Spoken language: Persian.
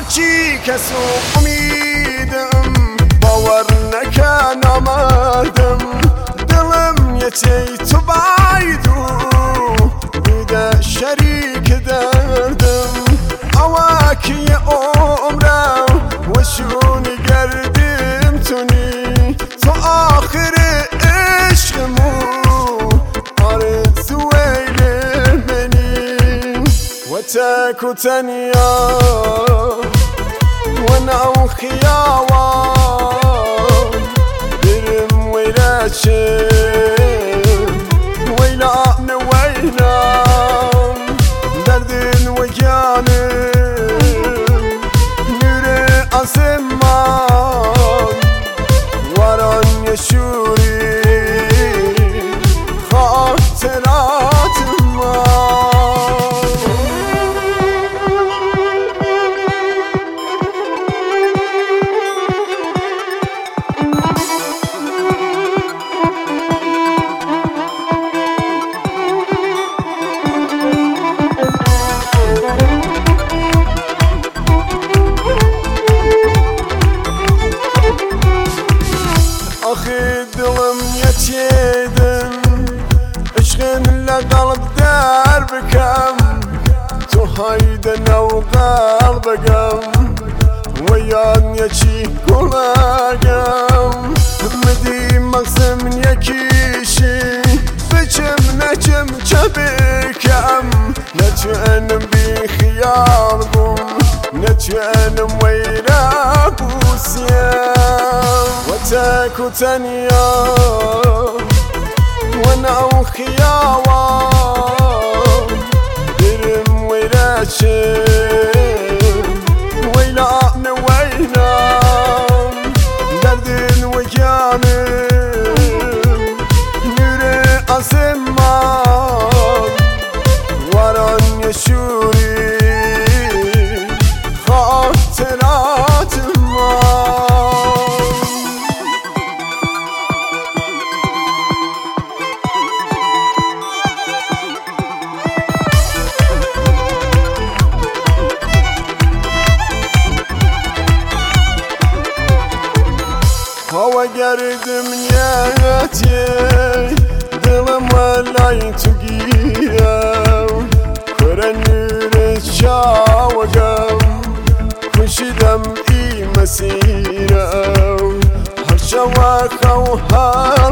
هیچی کسو امیدم باور نکن آمدم دلم یه چی تو بایدو بوده شریک دردم اواکی عمرم و شونی گردیم تونی تو آخر عشقمو آرزو ویل منی و تک و تنیا و نو خیاوان برم ویلاشم ویلان ویلان دردن و جانم نور آسمان واران یشوری خاطرات آخی دلم یتیدن عشقن لقلب در بکم تو هایده نو قلبگم و یاد یکی گلگم مدی مقسم یکیشی بچم نچم چه بکم نچنم بی خیال بوم نچنم ویرا بوسیم تک و تنیا و نو خیاوان برم ویلاشم ویلان ویلان دردن و جانم نور آسمان واران یشوری خاطرات هوا گردم نیتی دلم ولای تو گیرم کره نور چاوگم کشیدم ای مسیرم هر شوا خواه